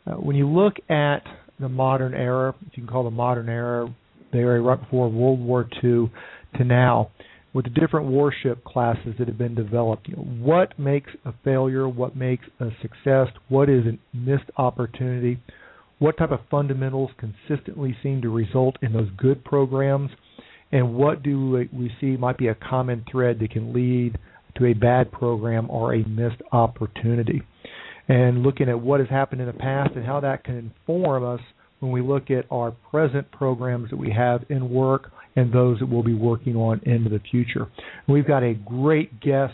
When you look at the modern era, if you can call the modern era, the era right before World War II to now, with the different warship classes that have been developed, what makes a failure, what makes a success, what is a missed opportunity, what type of fundamentals consistently seem to result in those good programs, and what do we see might be a common thread that can lead to a bad program or a missed opportunity. And looking at what has happened in the past and how that can inform us when we look at our present programs that we have in work and those that we'll be working on into the future. And we've got a great guest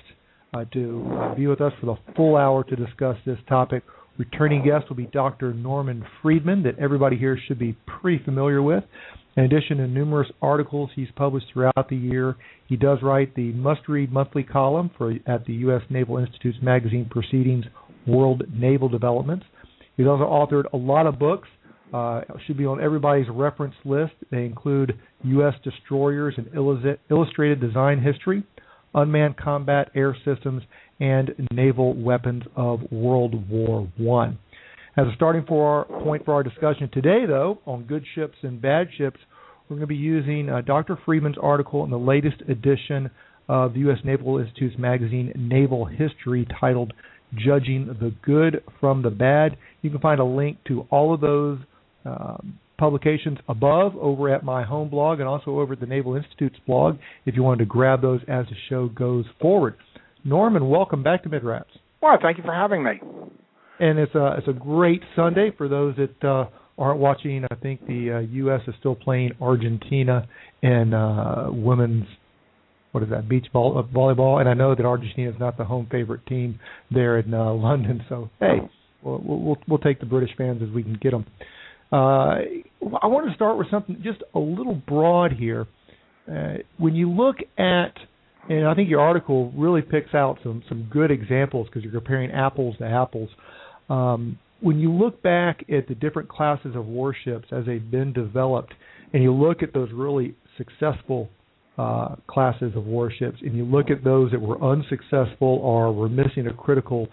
to be with us for the full hour to discuss this topic. Returning guest will be Dr. Norman Friedman, that everybody here should be pretty familiar with. In addition to numerous articles he's published throughout the year, he does write the must-read monthly column at the U.S. Naval Institute's magazine Proceedings, World Naval Developments. He's also authored a lot of books. Should be on everybody's reference list. They include U.S. Destroyers and Illustrated Design History, Unmanned Combat Air Systems, and Naval Weapons of World War I. As a starting point for our discussion today, though, on good ships and bad ships, we're going to be using Dr. Friedman's article in the latest edition of the U.S. Naval Institute's magazine, Naval History, titled Judging the Good from the Bad. You can find a link to all of those publications above over at my home blog and also over at the Naval Institute's blog if you wanted to grab those as the show goes forward. Norman, welcome back to MidRaps. Well, thank you for having me. And it's a great Sunday for those that aren't watching. I think the U.S. is still playing Argentina in women's, beach volleyball. And I know that Argentina is not the home favorite team there in London. So, hey, we'll take the British fans as we can get them. I want to start with something just a little broad here. When you look at, and I think your article really picks out some good examples because you're comparing apples to apples. When you look back at the different classes of warships as they've been developed, and you look at those really successful classes of warships, and you look at those that were unsuccessful or were missing a critical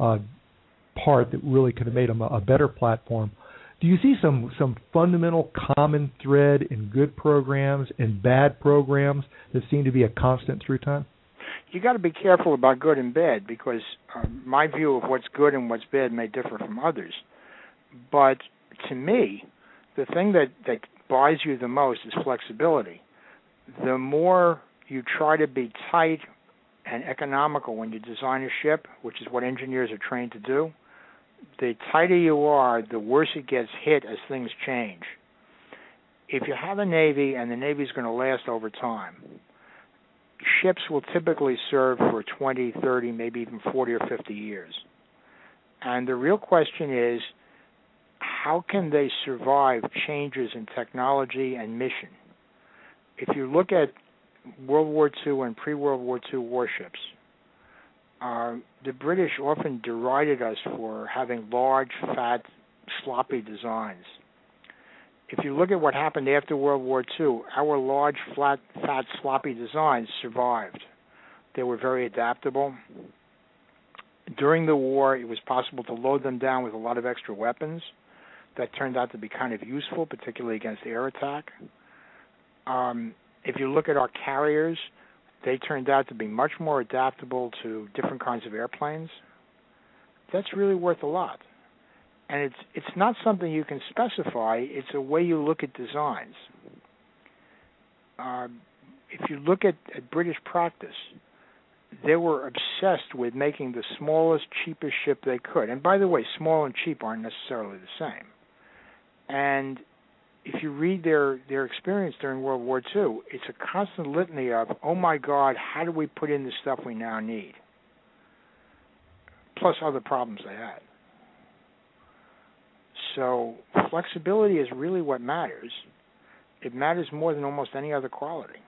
part that really could have made them a better platform, do you see some fundamental common thread in good programs and bad programs that seem to be a constant through time? You got to be careful about good and bad because my view of what's good and what's bad may differ from others. But to me, the thing that buys you the most is flexibility. The more you try to be tight and economical when you design a ship, which is what engineers are trained to do, the tighter you are, the worse it gets hit as things change. If you have a Navy and the Navy's going to last over time, ships will typically serve for 20, 30, maybe even 40 or 50 years. And the real question is, how can they survive changes in technology and mission? If you look at World War II and pre-World War II warships, the British often derided us for having large, fat, sloppy designs. If you look at what happened after World War II, our large, fat, sloppy designs survived. They were very adaptable. During the war, it was possible to load them down with a lot of extra weapons. That turned out to be kind of useful, particularly against air attack. If you look at our carriers, they turned out to be much more adaptable to different kinds of airplanes. That's really worth a lot. And it's not something you can specify. It's a way you look at designs. If you look at British practice, they were obsessed with making the smallest, cheapest ship they could. And by the way, small and cheap aren't necessarily the same. And if you read their experience during World War II, it's a constant litany of, oh my God, how do we put in the stuff we now need? Plus other problems they had. So flexibility is really what matters. It matters more than almost any other quality.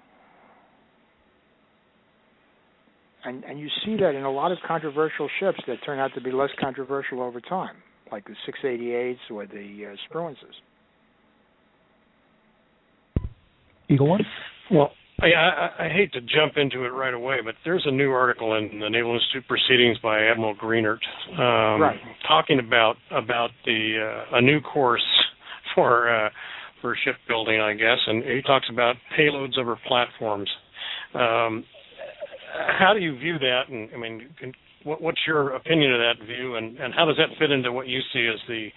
And you see that in a lot of controversial ships that turn out to be less controversial over time, like the 688s or the Spruances. Eagle One? Well, I hate to jump into it right away, but there's a new article in the Naval Institute Proceedings by Admiral Greenert Right. talking about the a new course for shipbuilding, I guess, and he talks about payloads over platforms. How do you view that? And I mean, what's your opinion of that view, and how does that fit into what you see as the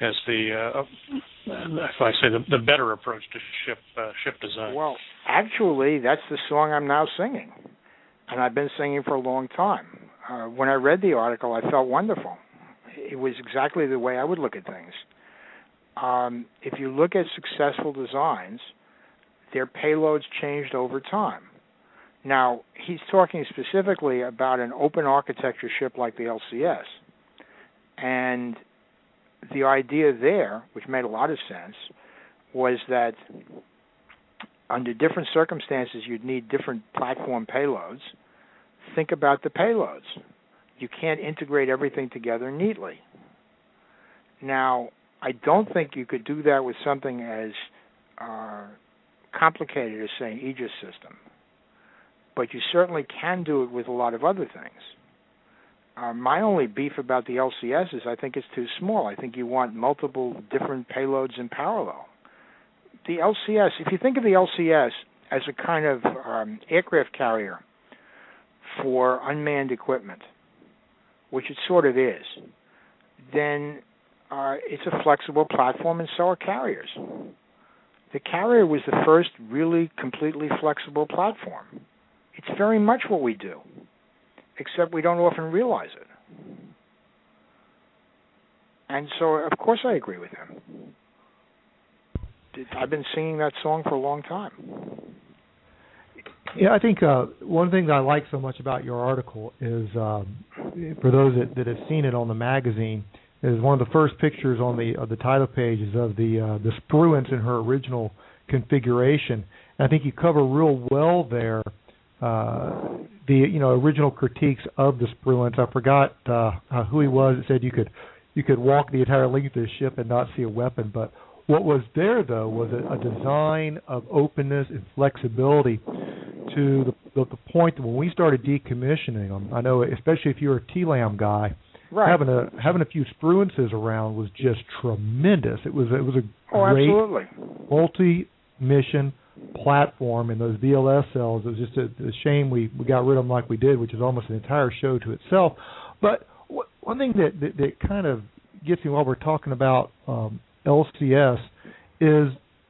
if I say the better approach to ship design? Well, actually, that's the song I'm now singing, and I've been singing for a long time. When I read the article, I felt wonderful. It was exactly the way I would look at things. If you look at successful designs, their payloads changed over time. Now, he's talking specifically about an open architecture ship like the LCS. And the idea there, which made a lot of sense, was that under different circumstances you'd need different platform payloads. Think about the payloads. You can't integrate everything together neatly. Now, I don't think you could do that with something as complicated as, say, an Aegis system. But you certainly can do it with a lot of other things. My only beef about the LCS is I think it's too small. I think you want multiple different payloads in parallel. The LCS, if you think of the LCS as a kind of aircraft carrier for unmanned equipment, which it sort of is, then it's a flexible platform, and so are carriers. The carrier was the first really completely flexible platform. It's very much what we do, except we don't often realize it. And so, of course, I agree with him. I've been singing that song for a long time. Yeah, I think one thing that I like so much about your article is, for those that have seen it on the magazine, is one of the first pictures on the title page is of the Spruance in her original configuration. And I think you cover real well there the original critiques of the Spruance. I forgot who he was that said you could walk the entire length of the ship and not see a weapon. But what was there, though, was a design of openness and flexibility to the point that when we started decommissioning them, I know especially if you're a TLAM guy, right, having a few Spruances around was just tremendous. It was a great absolutely multi-mission platform, and those VLS cells, it was just a shame we got rid of them like we did, which is almost an entire show to itself. But one thing that kind of gets me while we're talking about LCS is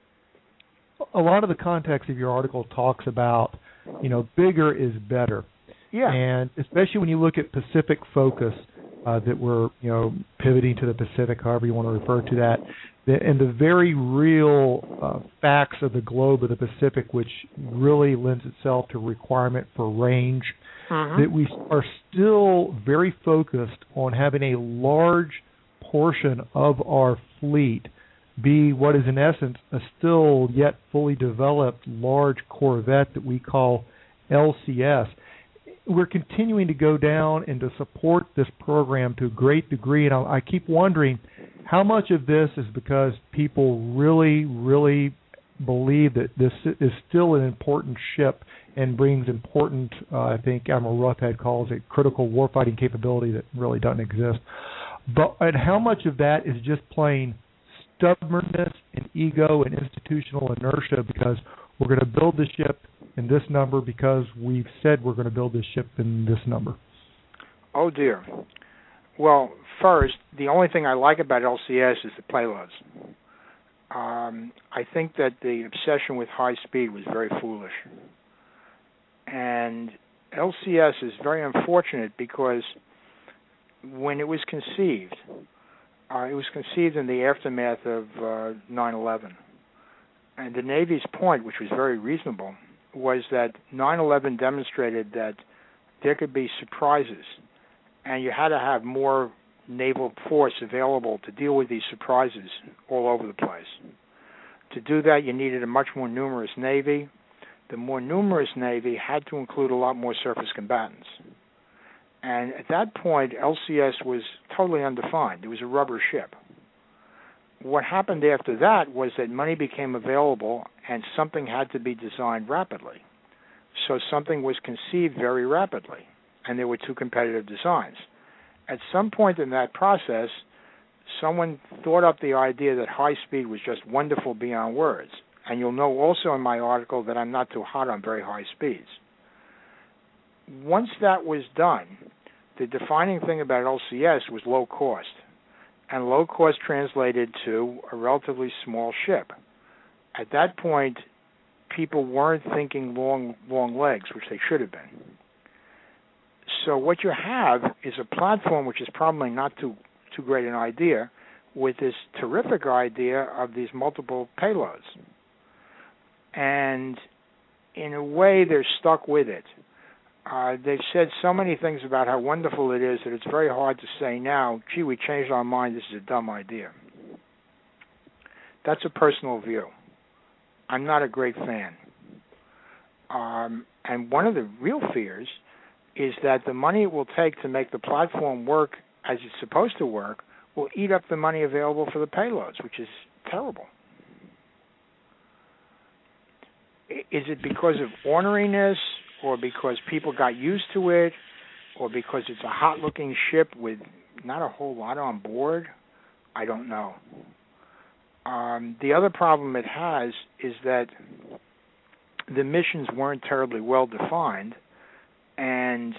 a lot of the context of your article talks about, bigger is better. Yeah. And especially when you look at Pacific focus, that we're, pivoting to the Pacific, however you want to refer to that, and the very real facts of the globe of the Pacific, which really lends itself to requirement for range, that we are still very focused on having a large portion of our fleet be what is in essence a still yet fully developed large corvette that we call LCS. We're continuing to go down and to support this program to a great degree, and I keep wondering how much of this is because people really, really believe that this is still an important ship and brings important, I think Admiral Roughead calls it, critical warfighting capability that really doesn't exist. And how much of that is just plain stubbornness and ego and institutional inertia because we're going to build the ship in this number because we've said we're going to build this ship in this number? Oh, dear. Well, first, the only thing I like about LCS is the payloads. I think that the obsession with high speed was very foolish. And LCS is very unfortunate because when it was conceived in the aftermath of 9/11. And the Navy's point, which was very reasonable, was that 9/11 demonstrated that there could be surprises, and you had to have more naval force available to deal with these surprises all over the place. To do that, you needed a much more numerous Navy. The more numerous Navy had to include a lot more surface combatants. And at that point, LCS was totally undefined. It was a rubber ship. What happened after that was that money became available and something had to be designed rapidly. So something was conceived very rapidly, and there were two competitive designs. At some point in that process, someone thought up the idea that high speed was just wonderful beyond words. And you'll know also in my article that I'm not too hot on very high speeds. Once that was done, the defining thing about LCS was low cost. And low cost translated to a relatively small ship. At that point, people weren't thinking long legs, which they should have been. So what you have is a platform which is probably not too great an idea, with this terrific idea of these multiple payloads. And in a way, they're stuck with it. They've said so many things about how wonderful it is that it's very hard to say now, gee, we changed our mind, this is a dumb idea. That's a personal view. I'm not a great fan. And one of the real fears is that the money it will take to make the platform work as it's supposed to work will eat up the money available for the payloads, which is terrible. Is it because of orneriness, or because people got used to it, or because it's a hot-looking ship with not a whole lot on board? I don't know. The other problem it has is that the missions weren't terribly well defined, and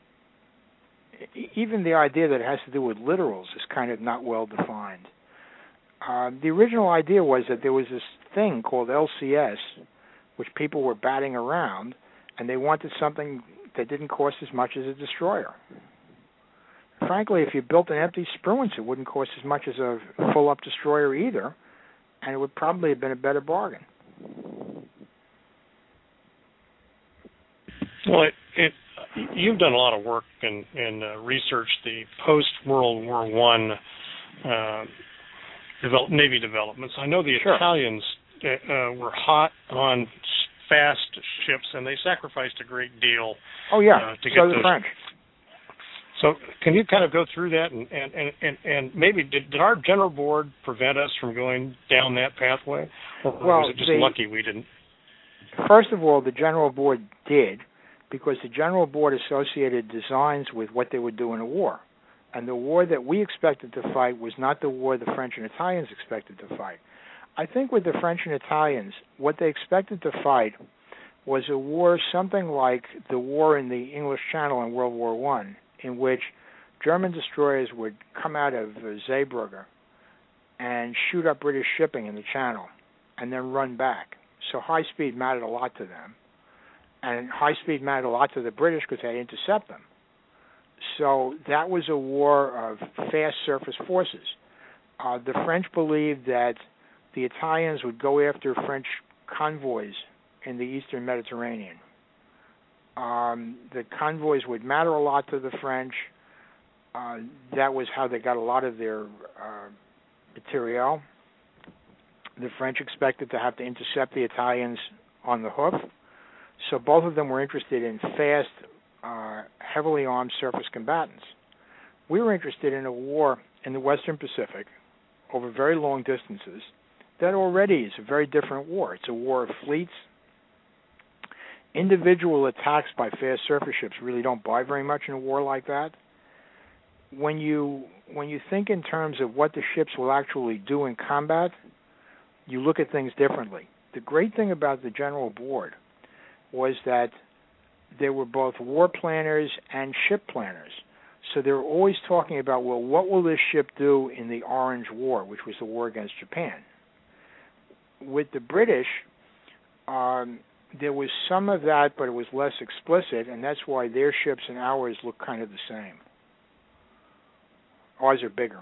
even the idea that it has to do with literals is kind of not well defined. The original idea was that there was this thing called LCS, which people were batting around, and they wanted something that didn't cost as much as a destroyer. Frankly, if you built an empty Spruance, it wouldn't cost as much as a full-up destroyer either, and it would probably have been a better bargain. Well, you've done a lot of work and researched the post-World War I Navy developments. I know the Italians were hot on fast ships, and they sacrificed a great deal. Oh yeah, to get so those. the French. So can you kind of go through that and maybe did our general board prevent us from going down that pathway, or was it just lucky we didn't? First of all, the general board did, because the general board associated designs with what they would do in a war. And the war that we expected to fight was not the war the French and Italians expected to fight. I think with the French and Italians, what they expected to fight was a war something like the war in the English Channel in World War I, in which German destroyers would come out of Zeebrugge and shoot up British shipping in the Channel and then run back. So high speed mattered a lot to them. And high speed mattered a lot to the British because they intercept them. So that was a war of fast surface forces. The French believed that the Italians would go after French convoys in the eastern Mediterranean. The convoys would matter a lot to the French. That was how they got a lot of their material. The French expected to have to intercept the Italians on the hoof. So both of them were interested in fast, heavily armed surface combatants. We were interested in a war in the Western Pacific over very long distances that already is a very different war. It's a war of fleets. Individual attacks by fast surface ships really don't buy very much in a war like that. When you think in terms of what the ships will actually do in combat, you look at things differently. The great thing about the General Board was that they were both war planners and ship planners. So they were always talking about, well, what will this ship do in the Orange War, which was the war against Japan? With the British, there was some of that, but it was less explicit, and that's why their ships and ours look kind of the same. Ours are bigger.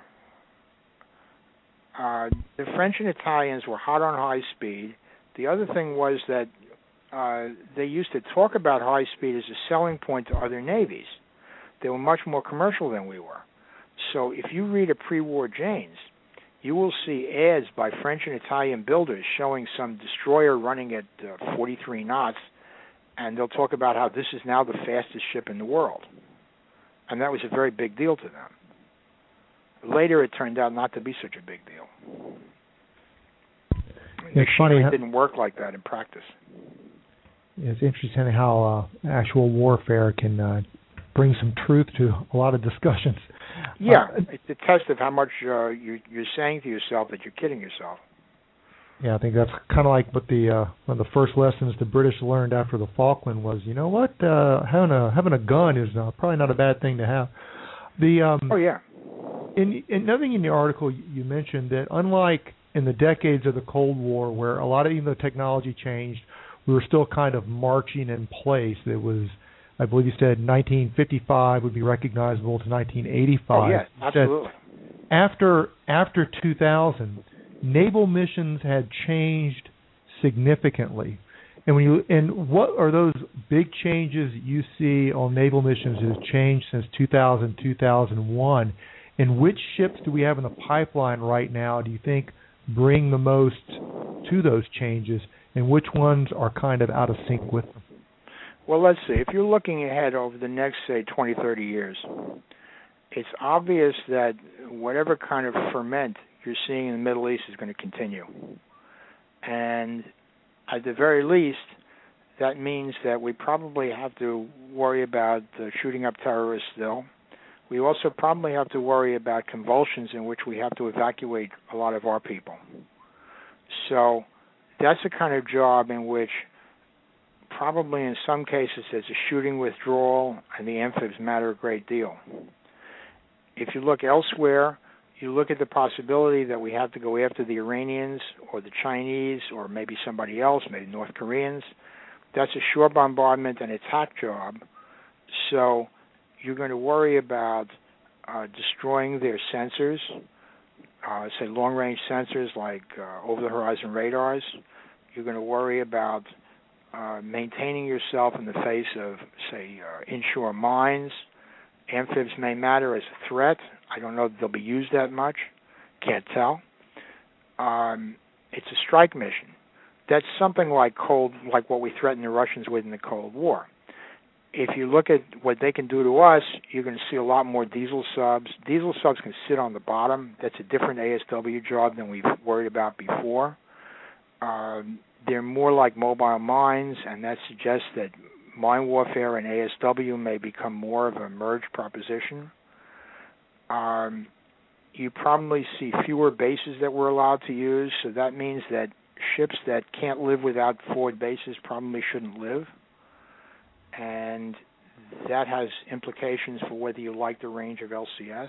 The French and Italians were hot on high speed. The other thing was that they used to talk about high speed as a selling point to other navies. They were much more commercial than we were. So if you read a pre-war Jane's, you will see ads by French and Italian builders showing some destroyer running at 43 knots, and they'll talk about how this is now the fastest ship in the world. And that was a very big deal to them. Later, it turned out not to be such a big deal. It's funny. It didn't work like that in practice. It's interesting how actual warfare can bring some truth to a lot of discussions. Yeah, it's a test of how much you're saying to yourself that you're kidding yourself. Yeah, I think that's kind of like what one of the first lessons the British learned after the Falkland was. You know what? Having a gun is probably not a bad thing to have. Oh yeah. In nothing in the article you mentioned that unlike in the decades of the Cold War, where a lot of even though technology changed, we were still kind of marching in place. It was, I believe you said 1955 would be recognizable to 1985. Oh yes, absolutely. After 2000, naval missions had changed significantly. And what are those big changes you see on naval missions that have changed since 2000, 2001? And which ships do we have in the pipeline right now, do you think, bring the most to those changes, and which ones are kind of out of sync with them? Well, let's see. If you're looking ahead over the next, say, 20, 30 years, it's obvious that whatever kind of ferment you're seeing in the Middle East is going to continue. And at the very least, that means that we probably have to worry about shooting up terrorists still. We also probably have to worry about convulsions in which we have to evacuate a lot of our people. So that's the kind of job in which probably in some cases there's a shooting withdrawal and the amphibs matter a great deal. If you look elsewhere, you look at the possibility that we have to go after the Iranians or the Chinese or maybe somebody else, maybe North Koreans. That's a shore bombardment and attack job. So you're going to worry about destroying their sensors, say long-range sensors like over-the-horizon radars. You're going to worry about maintaining yourself in the face of, say, inshore mines. Amphibs may matter as a threat. I don't know that they'll be used that much. Can't tell. It's a strike mission. That's something like what we threatened the Russians with in the Cold War. If you look at what they can do to us, you're going to see a lot more diesel subs. Diesel subs can sit on the bottom. That's a different ASW job than we've worried about before. They're more like mobile mines, and that suggests that mine warfare and ASW may become more of a merged proposition. You probably see fewer bases that we're allowed to use, so that means that ships that can't live without forward bases probably shouldn't live. And that has implications for whether you like the range of LCS.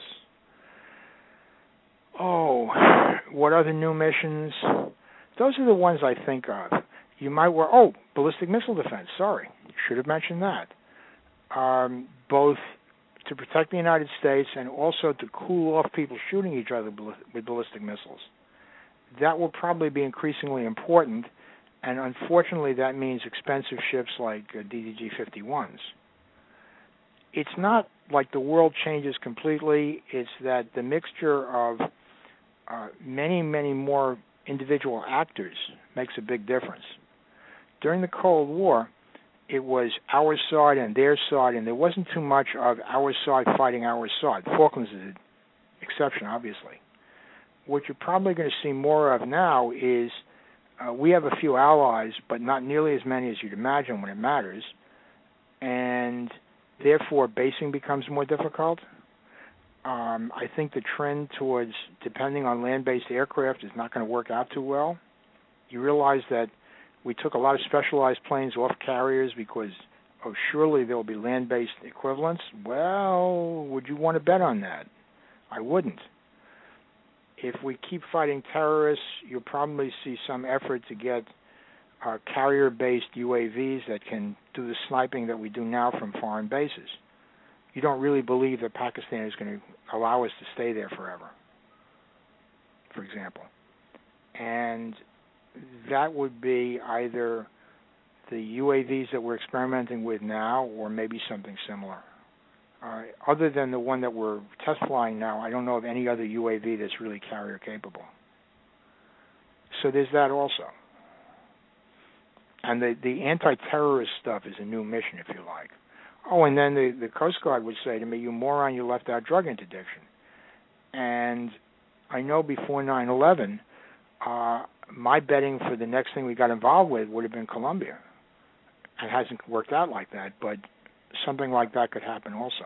Oh, what other new missions? Those are the ones I think of. You might ballistic missile defense. Sorry, should have mentioned that. Both to protect the United States and also to cool off people shooting each other with ballistic missiles. That will probably be increasingly important, and unfortunately that means expensive ships like DDG-51s. It's not like the world changes completely. It's that the mixture of many, many more individual actors makes a big difference. During the Cold War, it was our side and their side, and there wasn't too much of our side fighting our side. Falklands is an exception, obviously. What you're probably going to see more of now is we have a few allies, but not nearly as many as you'd imagine when it matters, and therefore basing becomes more difficult. I think the trend towards depending on land-based aircraft is not going to work out too well. You realize that we took a lot of specialized planes off carriers because, surely there will be land-based equivalents. Well, would you want to bet on that? I wouldn't. If we keep fighting terrorists, you'll probably see some effort to get carrier-based UAVs that can do the sniping that we do now from foreign bases. You don't really believe that Pakistan is going to allow us to stay there forever, for example. And that would be either the UAVs that we're experimenting with now or maybe something similar. Other than the one that we're test flying now, I don't know of any other UAV that's really carrier capable. So there's that also. And the anti-terrorist stuff is a new mission, if you like. Oh, and then the Coast Guard would say to me, you moron, you left out drug interdiction. And I know before 9/11, my betting for the next thing we got involved with would have been Colombia. It hasn't worked out like that, but something like that could happen also.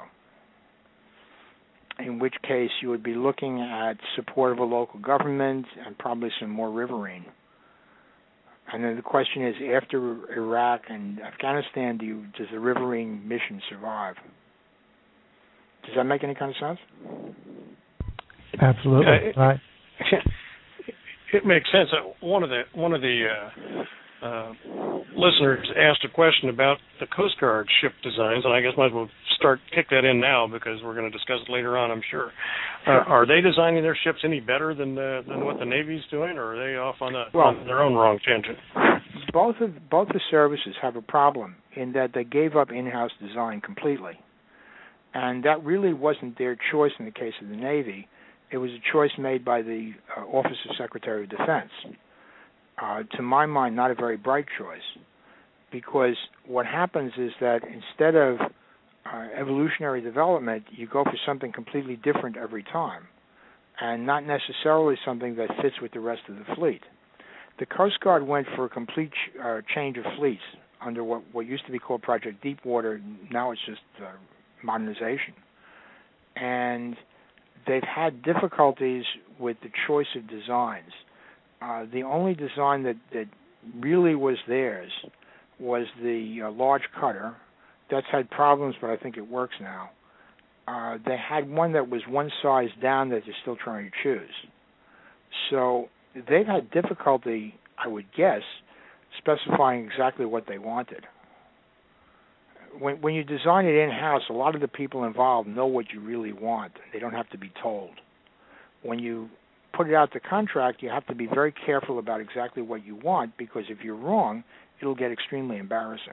In which case you would be looking at support of a local government and probably some more riverine. And then the question is, after Iraq and Afghanistan, does the riverine mission survive? Does that make any kind of sense? Absolutely. Right. It makes sense. One of the listeners asked a question about the Coast Guard ship designs, and I guess might as well kick that in now because we're going to discuss it later on, I'm sure. Are they designing their ships any better than what the Navy's doing, or are they off on their own wrong tangent? Both the services have a problem in that they gave up in-house design completely, and that really wasn't their choice in the case of the Navy. It was a choice made by the Office of Secretary of Defense. To my mind, not a very bright choice, because what happens is that instead of evolutionary development, you go for something completely different every time, and not necessarily something that fits with the rest of the fleet. The Coast Guard went for a complete change of fleets under what used to be called Project Deepwater. Now it's just modernization. And they've had difficulties with the choice of designs. The only design that really was theirs was the large cutter. That's had problems, but I think it works now. They had one that was one size down that they're still trying to choose. So they've had difficulty, I would guess, specifying exactly what they wanted. When you design it in-house, a lot of the people involved know what you really want. They don't have to be told. When you put it out to contract, you have to be very careful about exactly what you want, because if you're wrong, it'll get extremely embarrassing.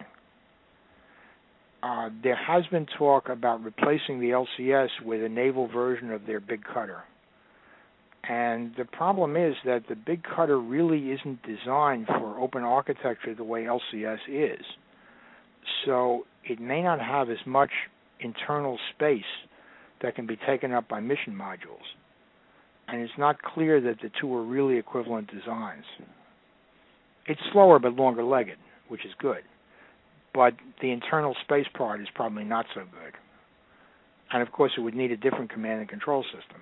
There has been talk about replacing the LCS with a naval version of their big cutter. And the problem is that the big cutter really isn't designed for open architecture the way LCS is. So it may not have as much internal space that can be taken up by mission modules. And it's not clear that the two are really equivalent designs. It's slower but longer-legged, which is good. But the internal space part is probably not so good. And, of course, it would need a different command and control system.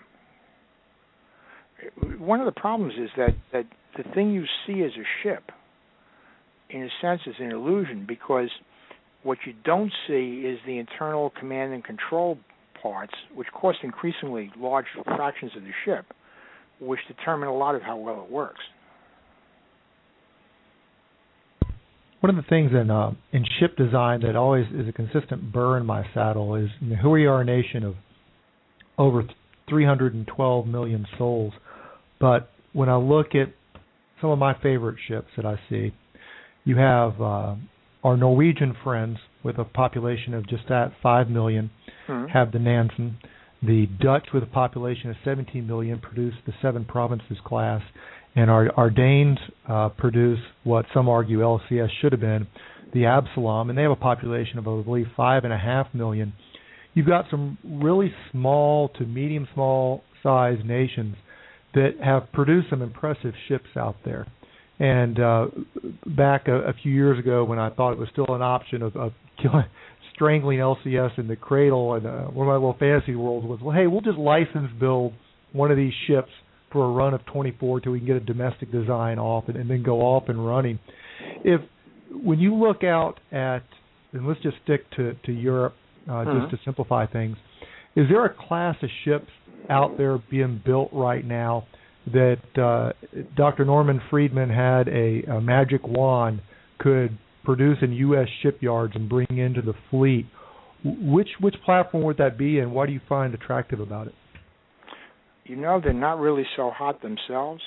One of the problems is that the thing you see as a ship, in a sense, is an illusion, because what you don't see is the internal command and control parts, which cost increasingly large fractions of the ship, which determine a lot of how well it works. One of the things in ship design that always is a consistent burr in my saddle is, here we are, a nation of over 312 million souls, but when I look at some of my favorite ships that I see, you have our Norwegian friends with a population of just at 5 million, have the Nansen. The Dutch, with a population of 17 million, produce the 7 Provinces class. And our Danes produce what some argue LCS should have been, the Absalom, and they have a population of, I believe, 5.5 million. You've got some really small to medium small size nations that have produced some impressive ships out there. And back a few years ago, when I thought it was still an option of strangling LCS in the cradle, and one of my little fantasy worlds was, well, hey, we'll just license build one of these ships for a run of 24 till we can get a domestic design off and then go off and running. When you look out at, and let's just stick to Europe, just to simplify things, is there a class of ships out there being built right now that Dr. Norman Friedman had a magic wand could produce in U.S. shipyards and bring into the fleet? Which platform would that be, and what do you find attractive about it? You know, they're not really so hot themselves.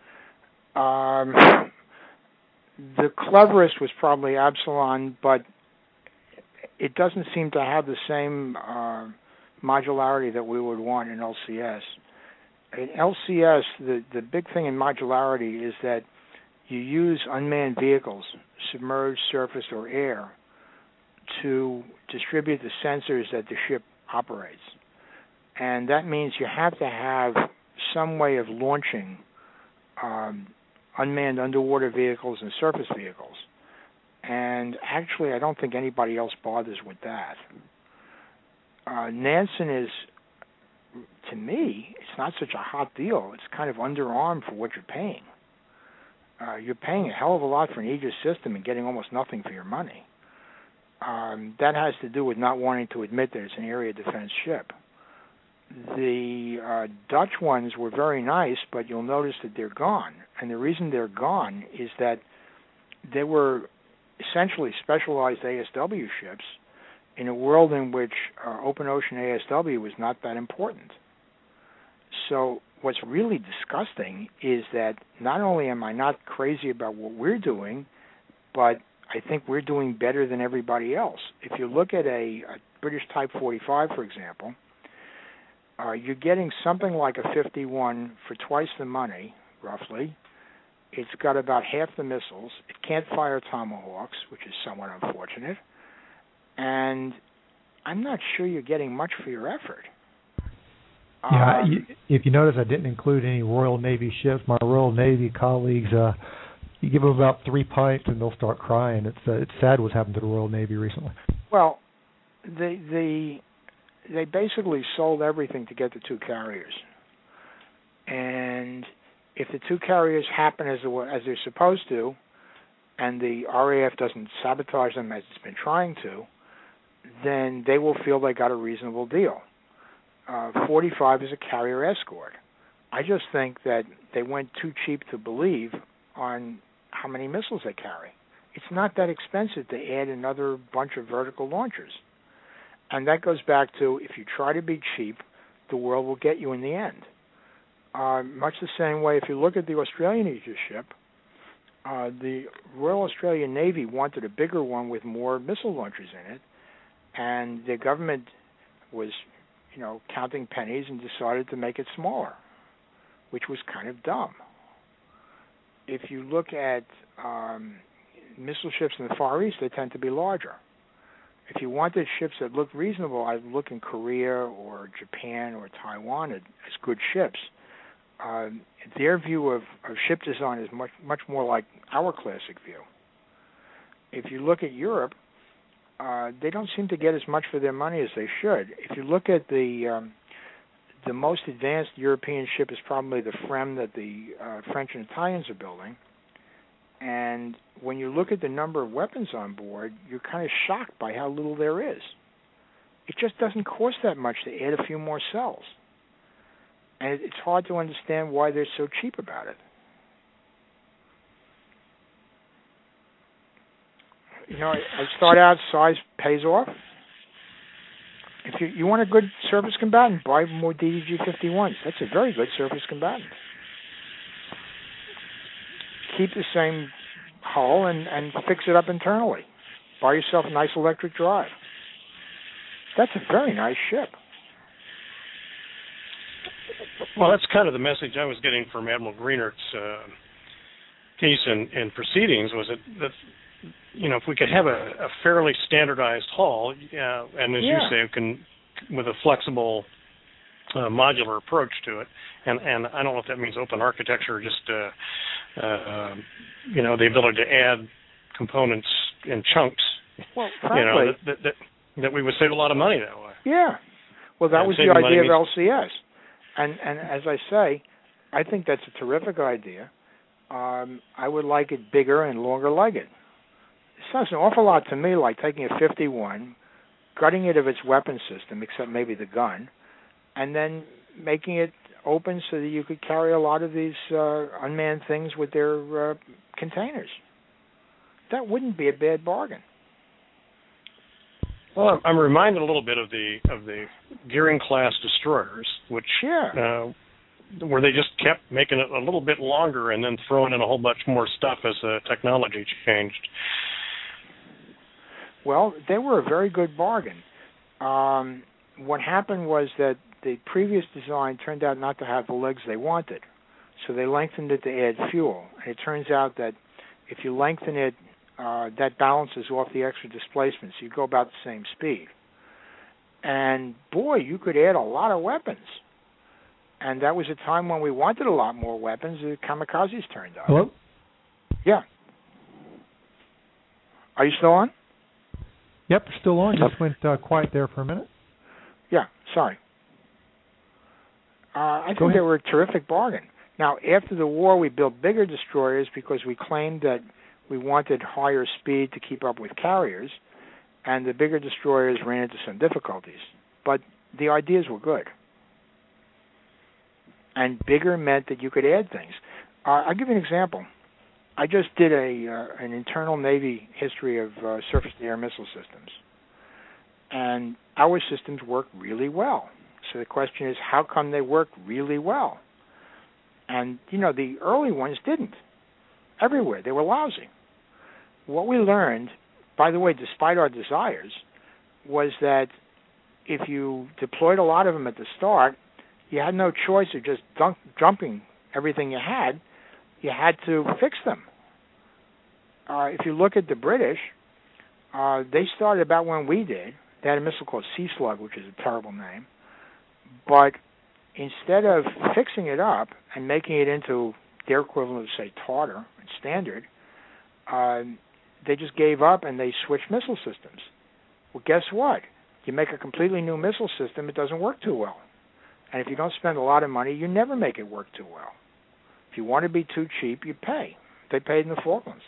The cleverest was probably Absalon, but it doesn't seem to have the same modularity that we would want in LCS. In LCS, the big thing in modularity is that you use unmanned vehicles, submerged, surface, or air, to distribute the sensors that the ship operates. And that means you have to have some way of launching unmanned underwater vehicles and surface vehicles. And actually, I don't think anybody else bothers with that. Nansen is, to me, it's not such a hot deal. It's kind of underarm for what you're paying. You're paying a hell of a lot for an Aegis system and getting almost nothing for your money. That has to do with not wanting to admit that it's an area defense ship. The Dutch ones were very nice, but you'll notice that they're gone. And the reason they're gone is that they were essentially specialized ASW ships in a world in which open ocean ASW was not that important. So what's really disgusting is that not only am I not crazy about what we're doing, but I think we're doing better than everybody else. If you look at a British Type 45, for example, you're getting something like a 51 for twice the money, roughly. It's got about half the missiles. It can't fire Tomahawks, which is somewhat unfortunate. And I'm not sure you're getting much for your effort. Yeah, if you notice, I didn't include any Royal Navy ships. My Royal Navy colleagues, you give them about 3 pints and they'll start crying. It's sad what's happened to the Royal Navy recently. Well, they basically sold everything to get the 2 carriers, and if the 2 carriers happen as they're supposed to, and the RAF doesn't sabotage them as it's been trying to, then they will feel they got a reasonable deal. 45 is a carrier escort. I just think that they went too cheap to believe on how many missiles they carry. It's not that expensive to add another bunch of vertical launchers. And that goes back to, if you try to be cheap, the world will get you in the end. Much the same way, if you look at the Australian Aegis ship, the Royal Australian Navy wanted a bigger one with more missile launchers in it, and the government was, counting pennies and decided to make it smaller, which was kind of dumb. If you look at missile ships in the Far East, they tend to be larger. If you wanted ships that look reasonable, I'd look in Korea or Japan or Taiwan as good ships. Their view of ship design is much more like our classic view. If you look at Europe, they don't seem to get as much for their money as they should. If you look at the most advanced European ship is probably the Frem that the French and Italians are building. And when you look at the number of weapons on board, you're kind of shocked by how little there is. It just doesn't cost that much to add a few more cells. And it's hard to understand why they're so cheap about it. I start out, size pays off. If you want a good surface combatant, buy more DDG-51s. That's a very good surface combatant. Keep the same hull and fix it up internally. Buy yourself a nice electric drive. That's a very nice ship. Well, that's kind of the message I was getting from Admiral Greenert's case and proceedings, was that if we could have a fairly standardized hull, and as you say, with a flexible modular approach to it, and I don't know if that means open architecture or just the ability to add components in chunks. Well, frankly, that we would save a lot of money that way. Yeah. Well, that was the idea of LCS, and as I say, I think that's a terrific idea. I would like it bigger and longer legged. It sounds an awful lot to me like taking a 51, gutting it of its weapon system, except maybe the gun, and then making it open so that you could carry a lot of these unmanned things with their containers. That wouldn't be a bad bargain. Well, I'm reminded a little bit of the Gearing class destroyers, which where they just kept making it a little bit longer and then throwing in a whole bunch more stuff as the technology changed. Well, they were a very good bargain. What happened was that the previous design turned out not to have the legs they wanted, so they lengthened it to add fuel. And it turns out that if you lengthen it, that balances off the extra displacement, so you go about the same speed. And boy, you could add a lot of weapons. And that was a time when we wanted a lot more weapons. The kamikazes turned up. Hello? Yeah. Are you still on? Yep, still on. Just went quiet there for a minute. Yeah, sorry. I think they were a terrific bargain. Now, after the war, we built bigger destroyers because we claimed that we wanted higher speed to keep up with carriers, and the bigger destroyers ran into some difficulties. But the ideas were good. And bigger meant that you could add things. I'll give you an example. I just did an internal Navy history of surface-to-air missile systems. And our systems work really well. So the question is, how come they work really well? And, the early ones didn't. Everywhere. They were lousy. What we learned, by the way, despite our desires, was that if you deployed a lot of them at the start, you had no choice of just dumping everything you had. You had to fix them. If you look at the British, they started about when we did. They had a missile called Sea Slug, which is a terrible name. But instead of fixing it up and making it into their equivalent of, say, Tartar and Standard, they just gave up and they switched missile systems. Well, guess what? You make a completely new missile system, it doesn't work too well. And if you don't spend a lot of money, you never make it work too well. If you want to be too cheap, you pay. They paid in the Falklands.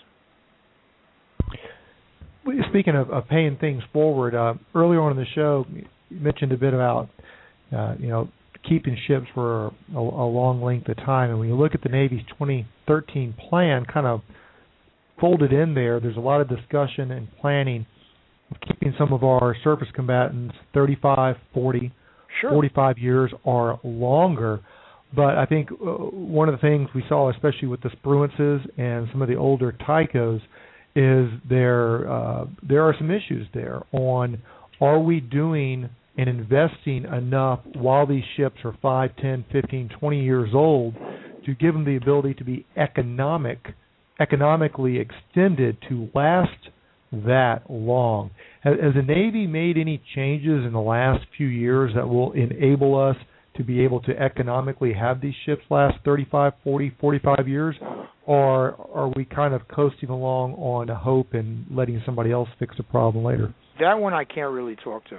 Speaking of paying things forward, earlier on in the show, you mentioned a bit about, keeping ships for a long length of time. And when you look at the Navy's 2013 plan, kind of folded in there's a lot of discussion and planning of keeping some of our surface combatants 35, 40, sure, 45 years or longer. But I think one of the things we saw, especially with the Spruances and some of the older Tychos, is there are some issues there on, are we doing and investing enough while these ships are 5, 10, 15, 20 years old to give them the ability to be economically extended to last that long. Has the Navy made any changes in the last few years that will enable us to be able to economically have these ships last 35, 40, 45 years? Or are we kind of coasting along on a hope and letting somebody else fix the problem later? That one I can't really talk to.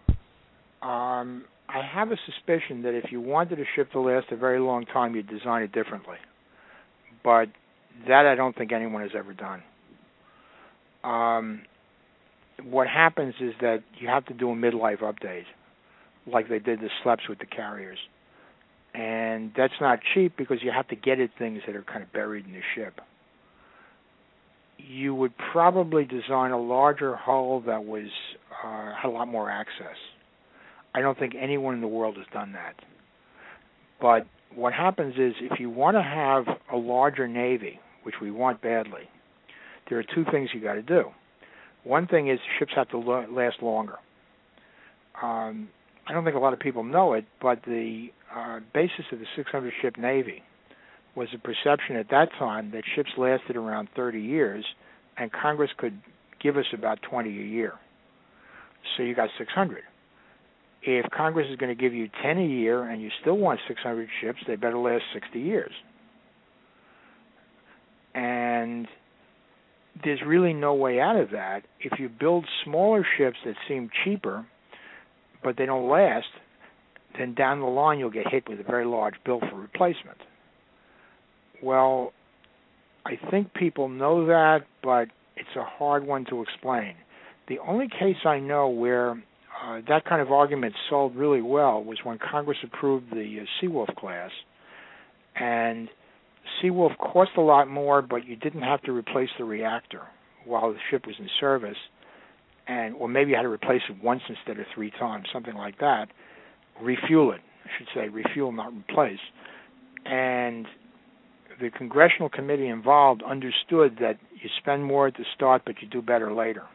I have a suspicion that if you wanted a ship to last a very long time, you'd design it differently. But that I don't think anyone has ever done. What happens is that you have to do a midlife update, like they did the SLEPs with the carriers. And that's not cheap because you have to get at things that are kind of buried in the ship. You would probably design a larger hull that was had a lot more access. I don't think anyone in the world has done that. But what happens is if you want to have a larger Navy, which we want badly, there are two things you got to do. One thing is ships have to last longer. I don't think a lot of people know it, but the basis of the 600-ship Navy was a perception at that time that ships lasted around 30 years, and Congress could give us about 20 a year. So you got 600. If Congress is going to give you 10 a year and you still want 600 ships, they better last 60 years. And there's really no way out of that. If you build smaller ships that seem cheaper, but they don't last, then down the line you'll get hit with a very large bill for replacement. Well, I think people know that, but it's a hard one to explain. The only case I know where that kind of argument sold really well was when Congress approved the Seawolf class. And Seawolf cost a lot more, but you didn't have to replace the reactor while the ship was in service. Or maybe you had to replace it once instead of 3 times, something like that. Refuel it, I should say, refuel, not replace. And the congressional committee involved understood that you spend more at the start, but you do better later.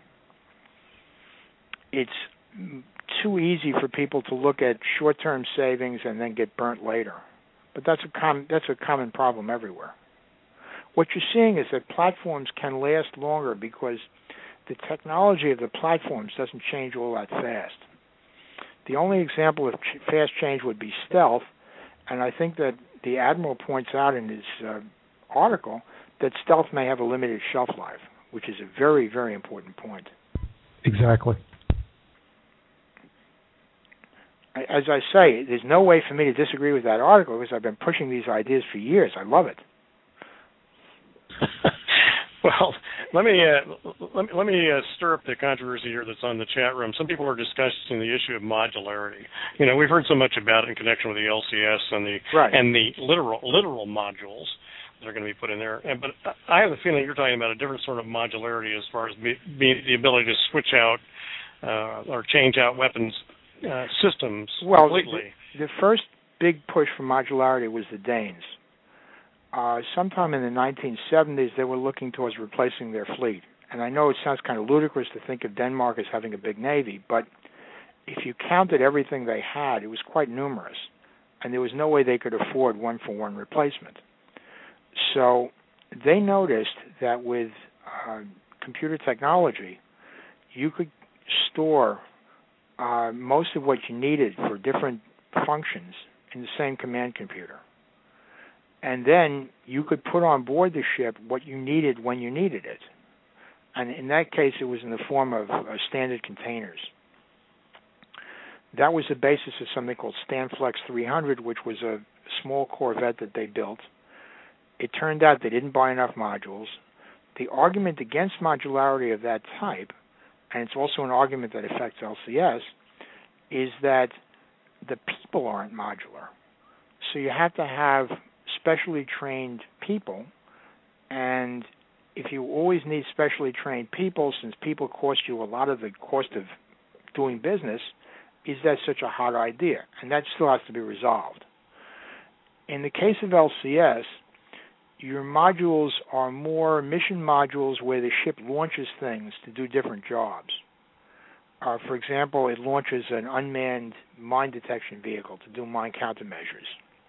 It's too easy for people to look at short-term savings and then get burnt later. But that's a common problem everywhere. What you're seeing is that platforms can last longer because the technology of the platforms doesn't change all that fast. The only example of fast change would be stealth, and I think that the Admiral points out in his article that stealth may have a limited shelf life. which is a very, very important point. Exactly. As I say, there's no way for me to disagree with that article because I've been pushing these ideas for years. I love it. Well, let me stir up the controversy here that's on the chat room. Some people are discussing the issue of modularity. We've heard so much about it in connection with the LCS and the literal modules that are going to be put in there. But I have the feeling you're talking about a different sort of modularity as far as the ability to switch out or change out weapons systems completely. The first big push for modularity was the Danes. Sometime in the 1970s, they were looking towards replacing their fleet. And I know it sounds kind of ludicrous to think of Denmark as having a big navy, but if you counted everything they had, it was quite numerous. And there was no way they could afford one-for-one replacement. So they noticed that with computer technology, you could store most of what you needed for different functions in the same command computer. And then you could put on board the ship what you needed when you needed it. And in that case, it was in the form of standard containers. That was the basis of something called Stanflex 300, which was a small corvette that they built. It turned out they didn't buy enough modules. The argument against modularity of that type, and it's also an argument that affects LCS, is that the people aren't modular. So you have to have specially trained people, and if you always need specially trained people, since people cost you a lot of the cost of doing business, is that such a hot idea? And that still has to be resolved. In the case of LCS, your modules are more mission modules where the ship launches things to do different jobs. For example, it launches an unmanned mine detection vehicle to do mine countermeasures.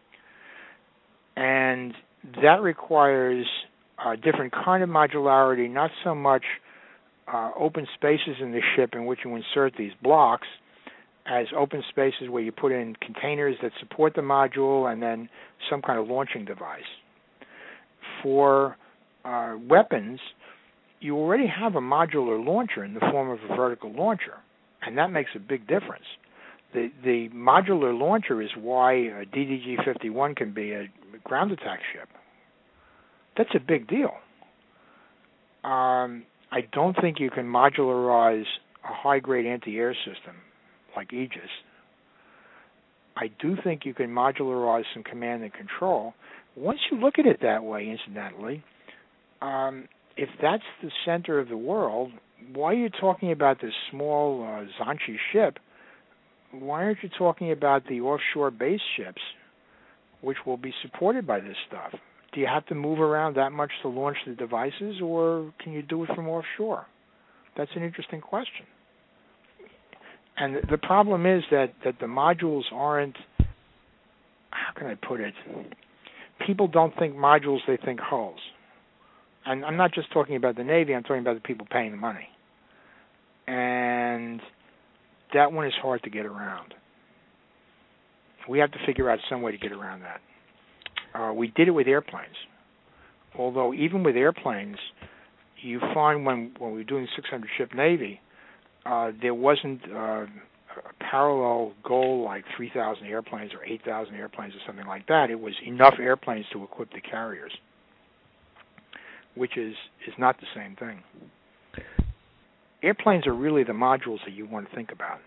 And that requires a different kind of modularity, not so much open spaces in the ship in which you insert these blocks as open spaces where you put in containers that support the module and then some kind of launching device. For weapons, you already have a modular launcher in the form of a vertical launcher, and that makes a big difference. The modular launcher is why a DDG-51 can be a ground attack ship. That's a big deal. I don't think you can modularize a high-grade anti-air system like Aegis. I do think you can modularize some command and control. Once you look at it that way, incidentally, if that's the center of the world, why are you talking about this small Zhanchi ship? Why aren't you talking about the offshore base ships, which will be supported by this stuff? Do you have to move around that much to launch the devices, or can you do it from offshore? That's an interesting question. And the problem is that the modules aren't, how can I put it? People don't think modules, they think hulls. And I'm not just talking about the Navy, I'm talking about the people paying the money. And that one is hard to get around. We have to figure out some way to get around that. We did it with airplanes. Although even with airplanes, you find when we were doing 600-ship Navy, there wasn't a parallel goal like 3,000 airplanes or 8,000 airplanes or something like that. It was enough airplanes to equip the carriers, which is not the same thing. Airplanes are really the modules that you want to think about.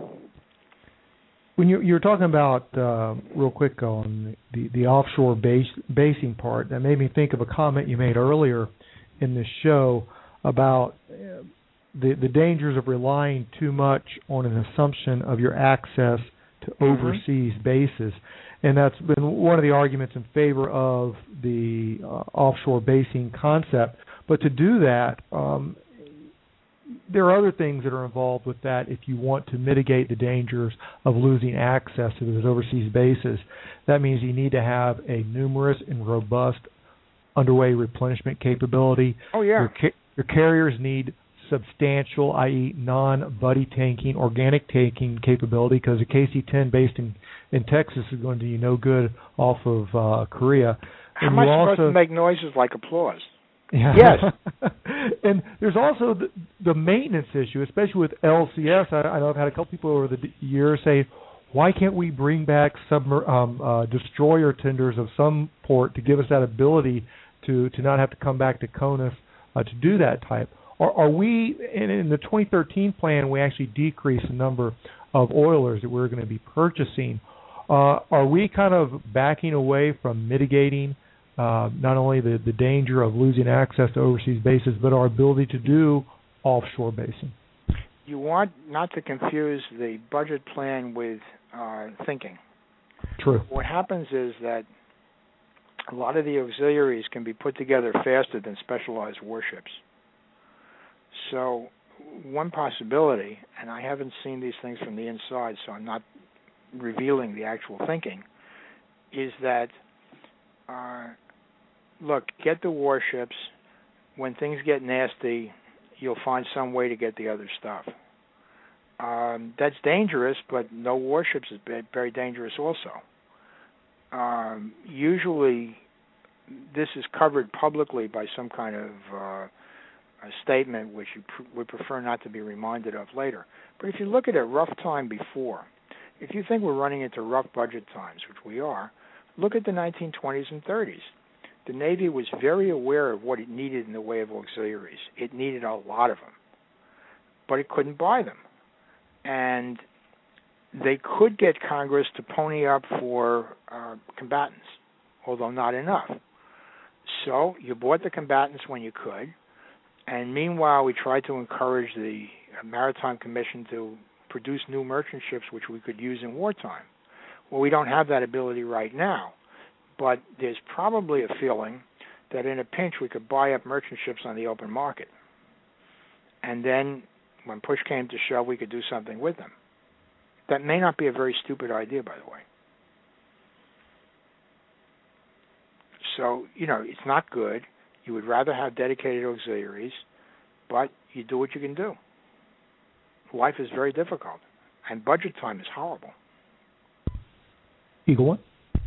When you're talking about, real quick on the offshore basing part, that made me think of a comment you made earlier in this show about the dangers of relying too much on an assumption of your access to overseas bases. And that's been one of the arguments in favor of the offshore basing concept. But to do that, there are other things that are involved with that if you want to mitigate the dangers of losing access to those overseas bases. That means you need to have a numerous and robust underway replenishment capability. Oh, yeah. Your carriers need substantial, i.e. non-buddy tanking, organic tanking capability, because a KC-10 based in Texas is going to do you no good off of Korea. How am I supposed to make noises like applause? Yeah. Yes. And there's also the maintenance issue, especially with LCS. I know I've had a couple people over the years say, why can't we bring back destroyer tenders of some port to give us that ability to not have to come back to CONUS to do that type? Are we, in the 2013 plan, we actually decreased the number of oilers that we're going to be purchasing. Are we kind of backing away from mitigating not only the danger of losing access to overseas bases, but our ability to do offshore basing? You want not to confuse the budget plan with thinking. True. What happens is that a lot of the auxiliaries can be put together faster than specialized warships. So one possibility, and I haven't seen these things from the inside, so I'm not revealing the actual thinking, is that, look, get the warships. When things get nasty, you'll find some way to get the other stuff. That's dangerous, but no warships is very dangerous also. Usually, this is covered publicly by some kind of a statement which you would prefer not to be reminded of later. But if you look at a rough time before, if you think we're running into rough budget times, which we are, look at the 1920s and 30s. The Navy was very aware of what it needed in the way of auxiliaries. It needed a lot of them, but it couldn't buy them. And they could get Congress to pony up for combatants, although not enough. So you bought the combatants when you could, and meanwhile we tried to encourage the Maritime Commission to produce new merchant ships which we could use in wartime. Well, we don't have that ability right now, but there's probably a feeling that in a pinch we could buy up merchant ships on the open market. And then when push came to shove, we could do something with them. That may not be a very stupid idea, by the way. So, it's not good. You would rather have dedicated auxiliaries, but you do what you can do. Life is very difficult, and budget time is horrible. Eagle One?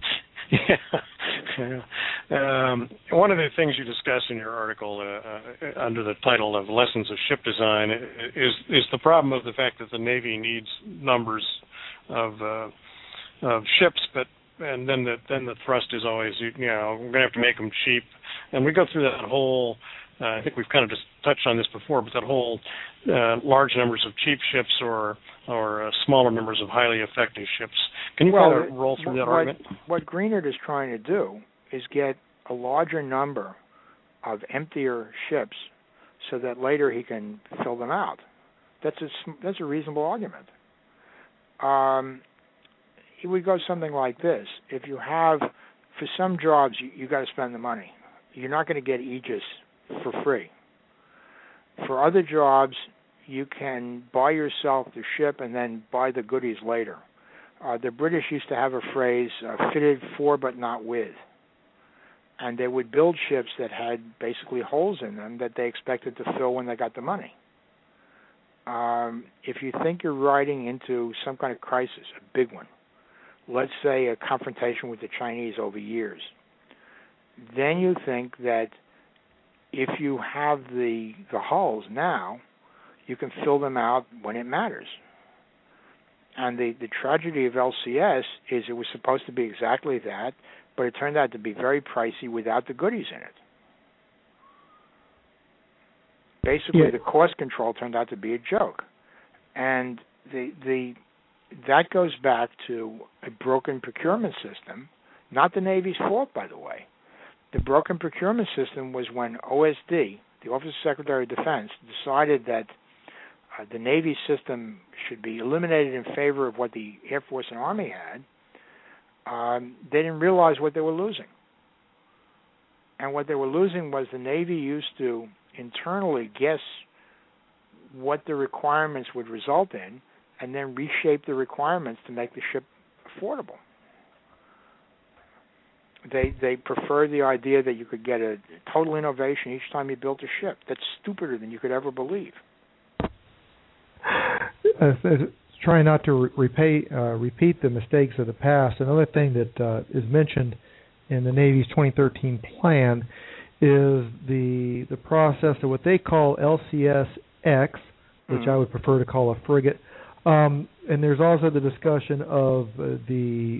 Yeah. One of the things you discuss in your article under the title of Lessons of Ship Design is the problem of the fact that the Navy needs numbers of ships, and then the thrust is always, we're going to have to make them cheap. And we go through that whole, I think we've kind of just touched on this before, but that whole large numbers of cheap ships or smaller numbers of highly effective ships. Can you kind of roll through that argument? What Greenert is trying to do is get a larger number of emptier ships so that later he can fill them out. That's a reasonable argument. He would go something like this. If you have, for some jobs, you got to spend the money. You're not going to get Aegis for free. For other jobs, you can buy yourself the ship and then buy the goodies later. The British used to have a phrase, fitted for but not with. And they would build ships that had basically holes in them that they expected to fill when they got the money. If you think you're riding into some kind of crisis, a big one, let's say a confrontation with the Chinese over years, then you think that if you have the hulls now, you can fill them out when it matters. And the tragedy of LCS is it was supposed to be exactly that, but it turned out to be very pricey without the goodies in it. Basically, the cost control turned out to be a joke. And that goes back to a broken procurement system, not the Navy's fault, by the way. The broken procurement system was when OSD, the Office of Secretary of Defense, decided that the Navy system should be eliminated in favor of what the Air Force and Army had. They didn't realize what they were losing. And what they were losing was the Navy used to internally guess what the requirements would result in and then reshape the requirements to make the ship affordable. They preferred the idea that you could get a total innovation each time you built a ship. That's stupider than you could ever believe. Trying not to repeat the mistakes of the past, another thing that is mentioned in the Navy's 2013 plan is the process of what they call LCS-X, which I would prefer to call a frigate. And there's also the discussion of the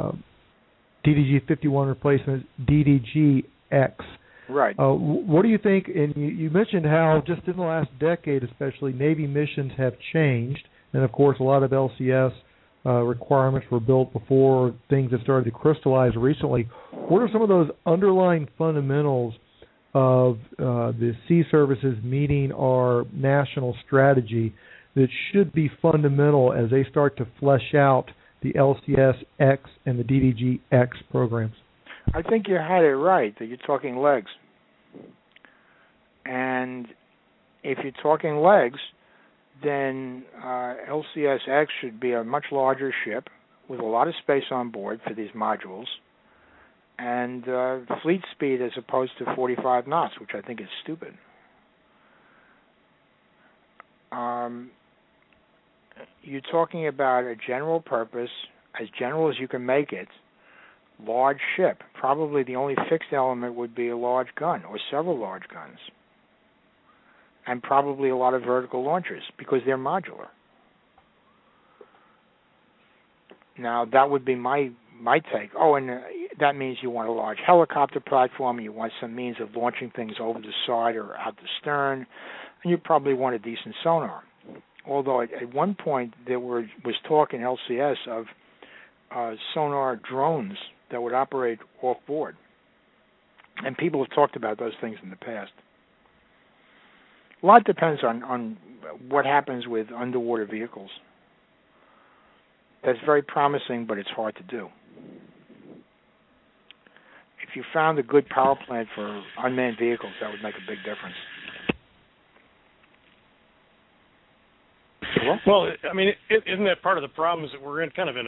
DDG-51 replacement, DDG-X. Right. What do you think? And you mentioned how just in the last decade, especially, Navy missions have changed, and of course, a lot of LCS requirements were built before things have started to crystallize recently. What are some of those underlying fundamentals of the sea services meeting our national strategy that should be fundamental as they start to flesh out the LCS-X and the DDG-X programs? I think you had it right, that you're talking legs. And if you're talking legs, then LCS-X should be a much larger ship with a lot of space on board for these modules, and fleet speed as opposed to 45 knots, which I think is stupid. You're talking about a general purpose, as general as you can make it, large ship. Probably the only fixed element would be a large gun or several large guns. And probably a lot of vertical launchers because they're modular. Now, that would be my take. Oh, and that means you want a large helicopter platform, you want some means of launching things over the side or out the stern, and you probably want a decent sonar. Although at one point there was talk in LCS of sonar drones that would operate off-board. And people have talked about those things in the past. A lot depends on what happens with underwater vehicles. That's very promising, but it's hard to do. If you found a good power plant for unmanned vehicles, that would make a big difference. Well, I mean, isn't that part of the problem? Is that we're in kind of in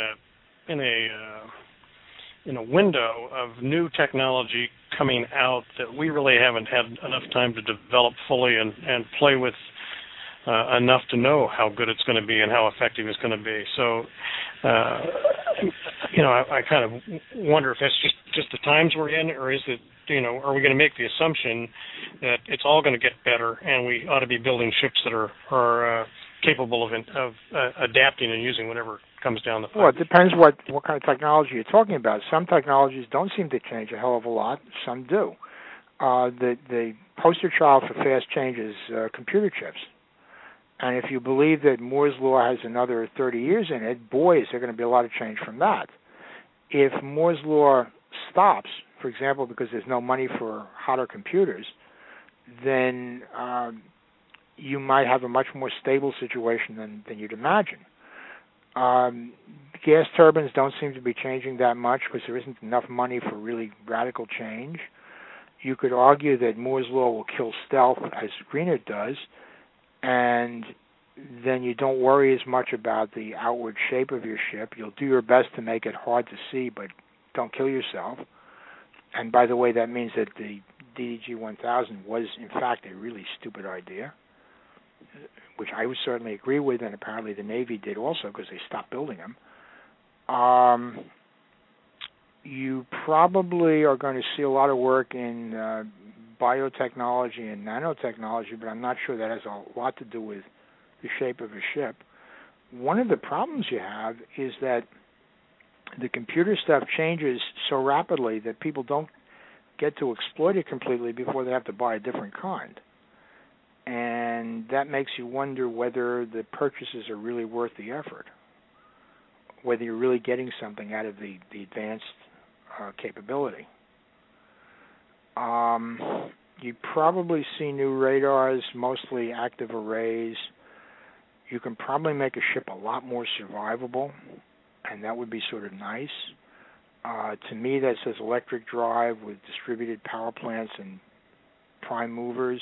a window of new technology coming out that we really haven't had enough time to develop fully and play with enough to know how good it's going to be and how effective it's going to be. So, I kind of wonder if that's just the times we're in, or is it, are we going to make the assumption that it's all going to get better and we ought to be building ships that are capable of adapting and using whatever comes down the pipe? Well, it depends what kind of technology you're talking about. Some technologies don't seem to change a hell of a lot. Some do. The poster child for fast change is computer chips. And if you believe that Moore's Law has another 30 years in it, boy, is there going to be a lot of change from that. If Moore's Law stops, for example, because there's no money for hotter computers, then you might have a much more stable situation than you'd imagine. Gas turbines don't seem to be changing that much because there isn't enough money for really radical change. You could argue that Moore's Law will kill stealth as Greenert does, and then you don't worry as much about the outward shape of your ship. You'll do your best to make it hard to see, but don't kill yourself. And by the way, that means that the DDG-1000 was, in fact, a really stupid idea, which I would certainly agree with, and apparently the Navy did also because they stopped building them. You probably are going to see a lot of work in biotechnology and nanotechnology, but I'm not sure that has a lot to do with the shape of a ship. One of the problems you have is that the computer stuff changes so rapidly that people don't get to exploit it completely before they have to buy a different kind. And that makes you wonder whether the purchases are really worth the effort, whether you're really getting something out of the advanced capability. You probably see new radars, mostly active arrays. You can probably make a ship a lot more survivable, and that would be sort of nice. To me, that says electric drive with distributed power plants and prime movers.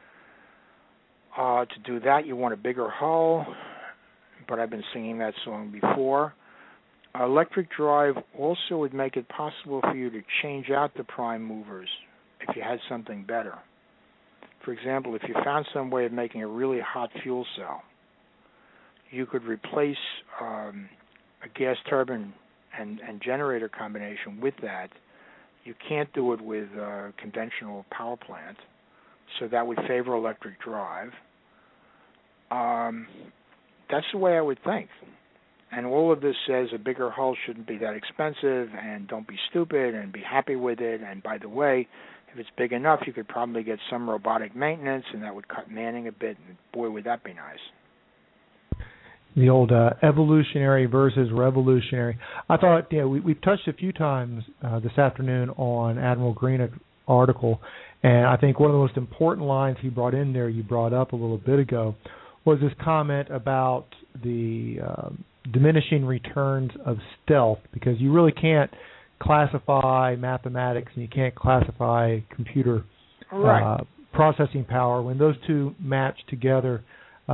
To do that, you want a bigger hull, but I've been singing that song before. Electric drive also would make it possible for you to change out the prime movers if you had something better. For example, if you found some way of making a really hot fuel cell, you could replace a gas turbine and generator combination with that You can't do it with a conventional power plant, so that would favor electric drive. That's the way I would think. And all of this says a bigger hull shouldn't be that expensive, and don't be stupid, and be happy with it. And by the way, if it's big enough, you could probably get some robotic maintenance, and that would cut manning a bit. And boy, would that be nice. The old evolutionary versus revolutionary. I thought, we've touched a few times this afternoon on Admiral Green's article, and I think one of the most important lines he brought in there, you brought up a little bit ago, was this comment about the diminishing returns of stealth, because you really can't classify mathematics and you can't classify computer processing power. When those two match together,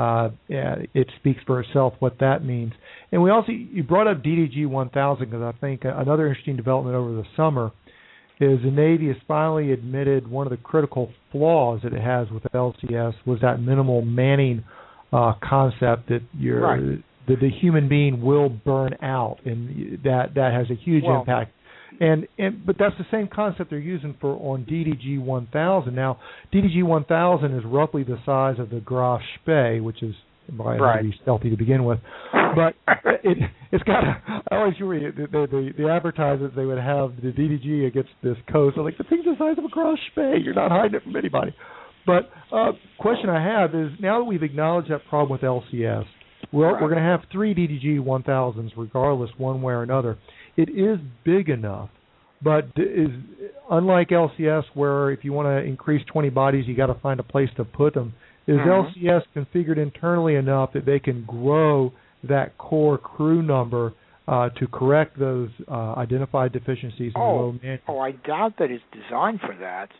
it speaks for itself what that means. And you brought up DDG 1000, because I think another interesting development over the summer is the Navy has finally admitted one of the critical flaws that it has with LCS was that minimal manning concept, that that the human being will burn out, and that has a huge impact. But that's the same concept they're using on DDG 1000. Now, DDG 1000 is roughly the size of the Graf Spee, which is be stealthy to begin with. But it's got I always worry the advertisements they would have the DDG against this coast. I'm like, the thing's the size of a Graf Spee. You're not hiding it from anybody. But question I have is, now that we've acknowledged that problem with LCS, we're going to have 3 DDG 1000s regardless, one way or another. It is big enough, but is unlike LCS, where if you want to increase 20 bodies, you got to find a place to put them. Is LCS configured internally enough that they can grow that core crew number to correct those identified deficiencies in low manning? I doubt that it's designed for that.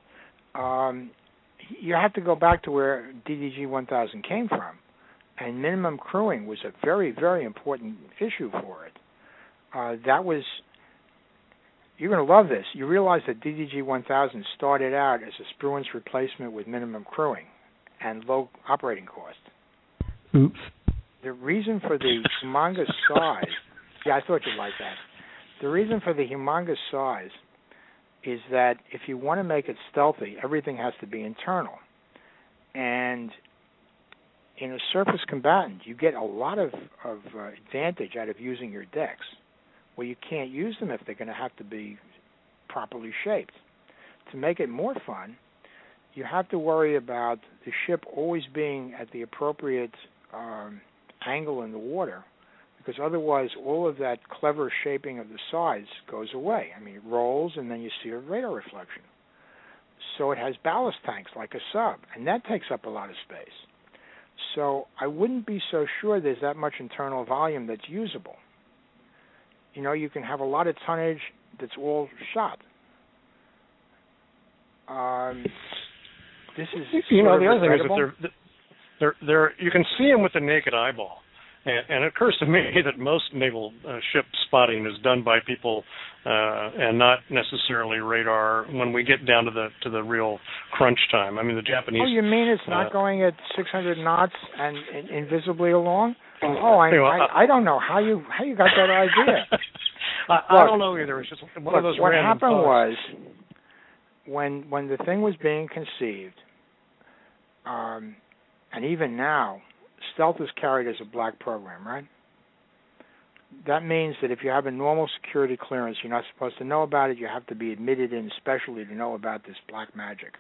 You have to go back to where DDG 1000 came from, and minimum crewing was a very, very important issue for it. You're going to love this. You realize that DDG 1000 started out as a Spruance replacement with minimum crewing and low operating cost. Oops. The reason for the humongous size, I thought you'd like that. The reason for the humongous size is that if you want to make it stealthy, everything has to be internal. And in a surface combatant, you get a lot of advantage out of using your decks. Well, you can't use them if they're going to have to be properly shaped. To make it more fun, you have to worry about the ship always being at the appropriate angle in the water, because otherwise all of that clever shaping of the sides goes away. I mean, it rolls and then you see a radar reflection. So it has ballast tanks like a sub, and that takes up a lot of space. So I wouldn't be so sure there's that much internal volume that's usable. You can have a lot of tonnage that's all shot. This is the other thing is that they're you can see them with the naked eyeball, and it occurs to me that most naval ship spotting is done by people and not necessarily radar when we get down to the real crunch time. I mean, the Japanese. Oh, you mean it's not going at 600 knots and invisibly along? I don't know how you got that idea. I don't know either. It's just one of those what random happened thoughts. was when the thing was being conceived, and even now, stealth is carried as a black program, right? That means that if you have a normal security clearance, you're not supposed to know about it. You have to be admitted in specially to know about this black magic.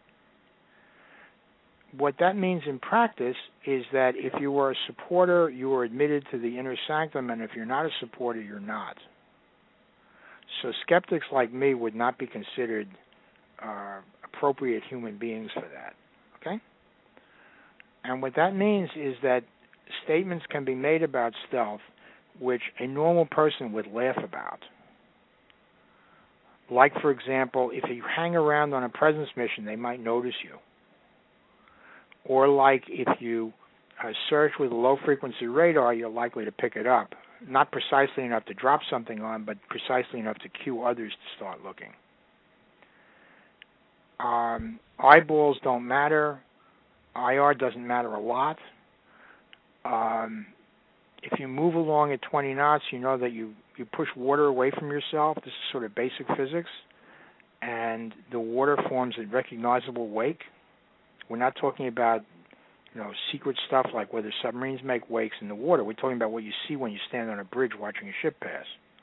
What that means in practice is that if you were a supporter, you were admitted to the inner sanctum, and if you're not a supporter, you're not. So skeptics like me would not be considered appropriate human beings for that, okay? And what that means is that statements can be made about stealth which a normal person would laugh about. Like, for example, if you hang around on a presence mission, they might notice you. Or like if you search with a low-frequency radar, you're likely to pick it up. Not precisely enough to drop something on, but precisely enough to cue others to start looking. Eyeballs don't matter. IR doesn't matter a lot. If you move along at 20 knots, you know that you push water away from yourself. This is sort of basic physics. and the water forms a recognizable wake. We're not talking about, secret stuff like whether submarines make wakes in the water. We're talking about what you see when you stand on a bridge watching a ship pass.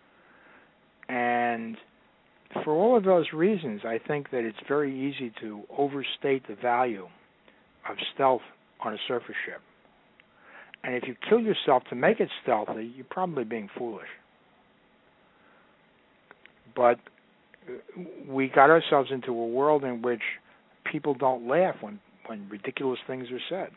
And for all of those reasons, I think that it's very easy to overstate the value of stealth on a surface ship. And if you kill yourself to make it stealthy, you're probably being foolish. But we got ourselves into a world in which people don't laugh when ridiculous things are said.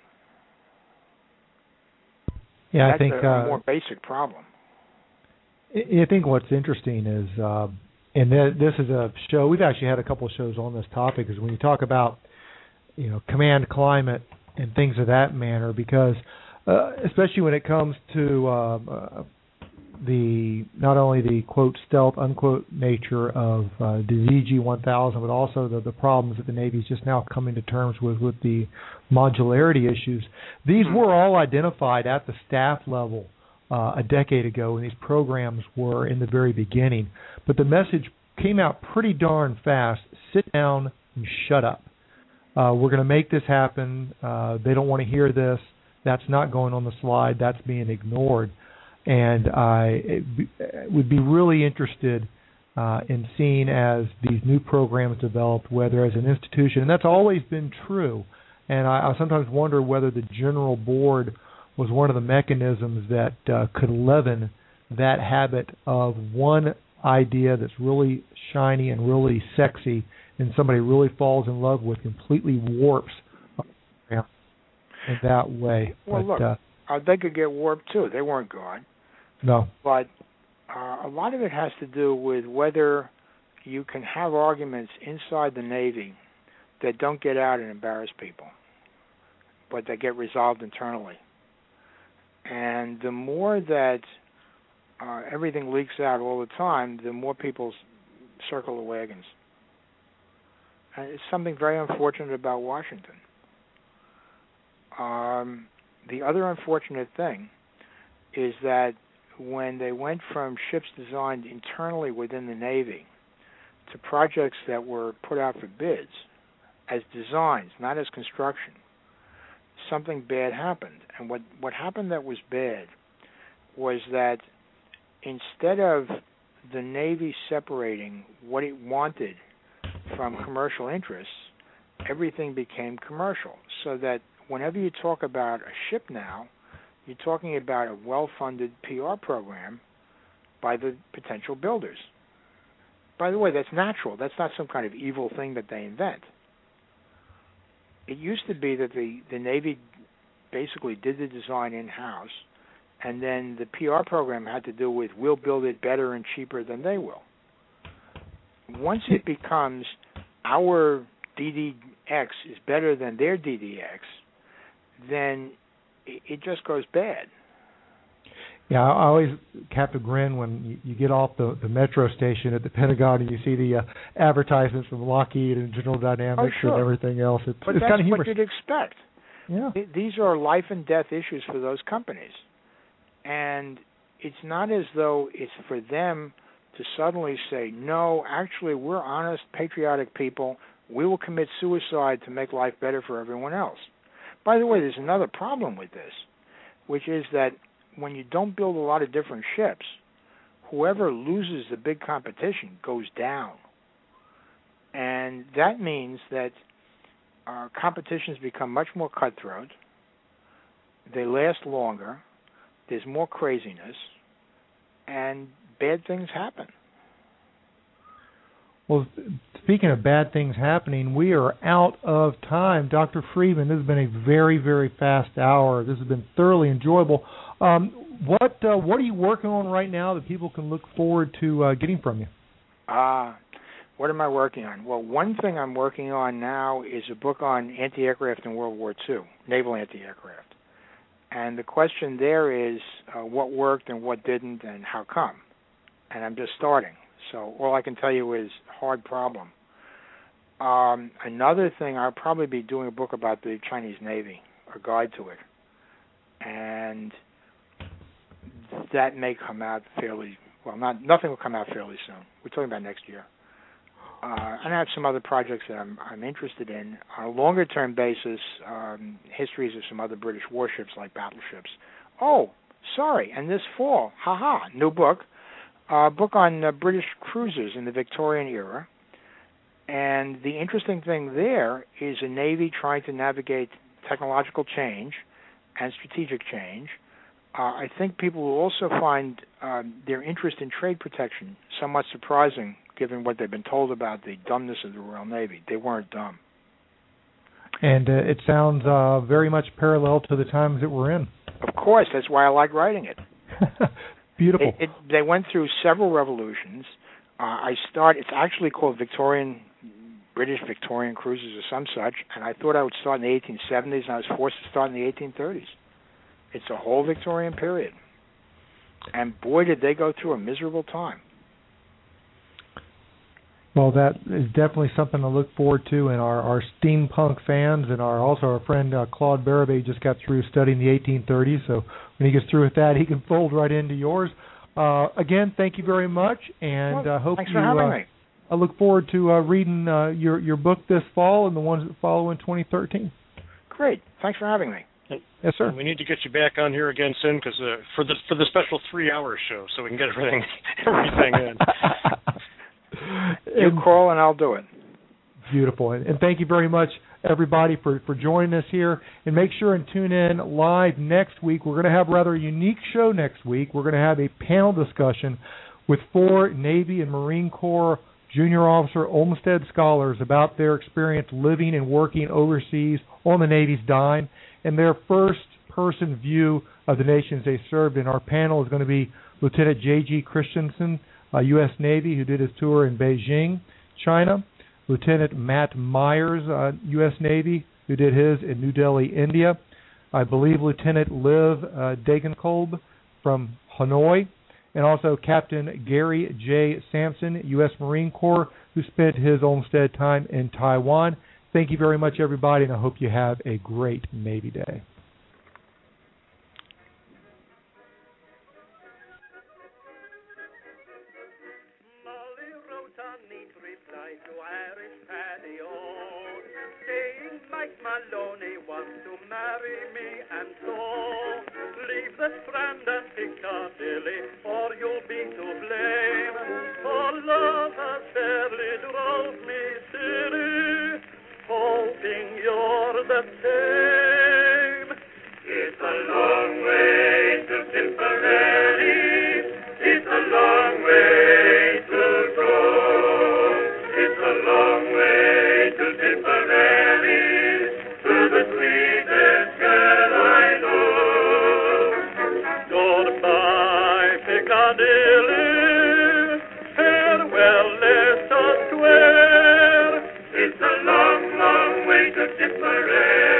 Yeah, that's I think a more basic problem. I think what's interesting is, and this is a show, we've actually had a couple of shows on this topic, is when you talk about, command climate and things of that manner, because especially when it comes to not only the quote stealth unquote nature of the ZG-1000, but also the problems that the Navy's just now coming to terms with the modularity issues. These were all identified at the staff level a decade ago when these programs were in the very beginning. But the message came out pretty darn fast: sit down and shut up. We're going to make this happen. They don't want to hear this. That's not going on the slide. That's being ignored. And I would be really interested in seeing, as these new programs developed, whether as an institution, and that's always been true, and I sometimes wonder whether the General Board was one of the mechanisms that could leaven that habit of one idea that's really shiny and really sexy and somebody really falls in love with, completely warps in that way. Well, look, they could get warped too. They weren't God. No. But a lot of it has to do with whether you can have arguments inside the Navy that don't get out and embarrass people, but that get resolved internally. And the more that everything leaks out all the time, the more people circle the wagons. And it's something very unfortunate about Washington. The other unfortunate thing is that when they went from ships designed internally within the Navy to projects that were put out for bids as designs, not as construction, something bad happened. And what happened that was bad was that instead of the Navy separating what it wanted from commercial interests, everything became commercial. So that whenever you talk about a ship now, you're talking about a well-funded PR program by the potential builders. By the way, that's natural. That's not some kind of evil thing that they invent. It used to be that the Navy basically did the design in-house, and then the PR program had to do with, we'll build it better and cheaper than they will. Once it becomes our DDX is better than their DDX, then it just goes bad. Yeah, I always have to grin when you get off the metro station at the Pentagon and you see the advertisements from Lockheed and General Dynamics and everything else. It's kind of humorous. But that's what you'd expect. Yeah. These are life and death issues for those companies. And it's not as though it's for them to suddenly say, no, actually, we're honest, patriotic people. We will commit suicide to make life better for everyone else. By the way, there's another problem with this, which is that when you don't build a lot of different ships, whoever loses the big competition goes down. And that means that competitions become much more cutthroat, they last longer, there's more craziness, and bad things happen. Well, speaking of bad things happening, we are out of time. Dr. Freedman, this has been a very, very fast hour. This has been thoroughly enjoyable. What are you working on right now that people can look forward to getting from you? What am I working on? Well, one thing I'm working on now is a book on anti-aircraft in World War II, naval anti-aircraft. And the question there is what worked and what didn't and how come. And I'm just starting. So all I can tell you is hard problem. Another thing, I'll probably be doing a book about the Chinese Navy, a guide to it. And that may come out nothing will come out fairly soon. We're talking about next year. and I have some other projects that I'm interested in. On a longer-term basis, histories of some other British warships like battleships. Oh, sorry, and this fall, new book on British cruisers in the Victorian era. And the interesting thing there is a Navy trying to navigate technological change and strategic change. I think people will also find their interest in trade protection somewhat surprising, given what they've been told about the dumbness of the Royal Navy. They weren't dumb. And it sounds very much parallel to the times that we're in. Of course, that's why I like writing it. Beautiful. They went through several revolutions. It's actually called British Victorian Cruisers or some such, and I thought I would start in the 1870s, and I was forced to start in the 1830s. It's a whole Victorian period. And boy, did they go through a miserable time. Well, that is definitely something to look forward to, and our steampunk fans, and also our friend Claude Barabé just got through studying the 1830s, so when he gets through with that, he can fold right into yours. Again, thank you very much, and thanks for having me. I look forward to reading your book this fall and the ones that follow in 2013. Great. Thanks for having me. Yes, sir. We need to get you back on here again soon because for the special 3-hour show, so we can get everything in. You call and I'll do it. Beautiful. And thank you very much, everybody, for joining us here. And make sure and tune in live next week. We're going to have a rather unique show next week. We're going to have a panel discussion with 4 Navy and Marine Corps junior officer Olmsted scholars about their experience living and working overseas on the Navy's dime and their first-person view of the nations they served in. Our panel is going to be Lieutenant J.G. Christensen, U.S. Navy, who did his tour in Beijing, China. Lieutenant Matt Myers, U.S. Navy, who did his in New Delhi, India. I believe Lieutenant Liv Degenkolb from Hanoi. And also Captain Gary J. Sampson, U.S. Marine Corps, who spent his Olmsted time in Taiwan. Thank you very much, everybody, and I hope you have a great Navy Day. Molly wrote a neat reply to Irish Paddy O, saying Mike Maloney wants to marry me, and so leave the Strand and Piccadilly, or you'll be to blame. For love has fairly drove me silly, hoping you're the same. It's a long way to Tipperary, it's a long way to go. It's a long way to Tipperary, to the sweetest girl I know. Goodbye, Piccadilly, farewell, let us swear. It's a long, long way to Tipperary.